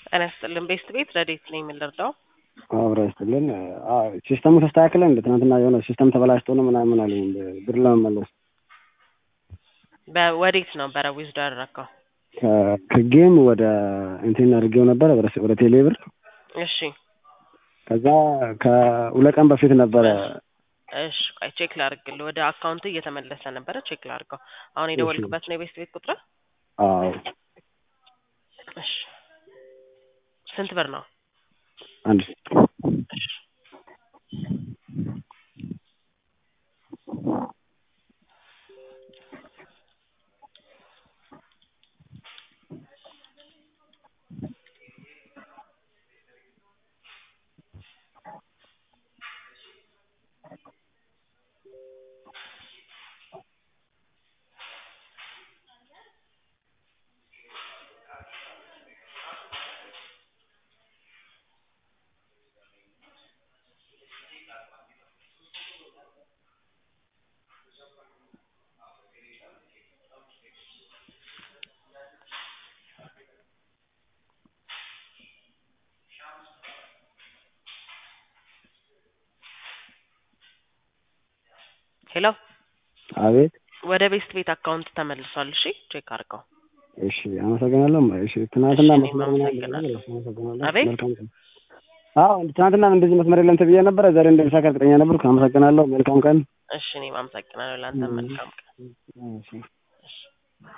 ጤና ይስጥልን ቤስት ቤት ረዴት ነኝ የምንረዳው? አብራ ይስጥልን። ሲስተሙ ተስተካከለ እንደ ትናንትና የሆነ ሲስተም ተበላሽቶ ነው ምናምን አለኝ ብር ለመመለስ። በወዴት ነበረ ዊዝድ ያደረከው? ከጌም ወደ እንትን አድርጌው ነበር ወደ ቴሌብር። እሺ ከዛ ከሁለት ቀን በፊት ነበረ። እሺ ቆይ ቼክ ላድርግልህ። ወደ አካውንት እየተመለሰ ነበረ ቼክ ላድርገው። አሁን የደወልክበት ነው የቤስት ቤት ቁጥር? አዎ። እሺ ስንት ብር ነው? አንድ ሄሎ አቤት። ወደ ቤስት ቤት አካውንት ተመልሷል። እሺ ቼክ አድርገው። እሺ አመሰግናለሁ። እሺ ትናንትና መስመር አመሰግናለሁ። አቤት ትናንትና እንደዚህ መስመር የለም ተብዬ ነበረ። ዛሬ እንደሚሳካ እርግጠኛ ነበርኩ። አመሰግናለሁ። መልካም ቀን። እሺ እኔም አመሰግናለሁ። ላንተ መልካም ቀን። እሺ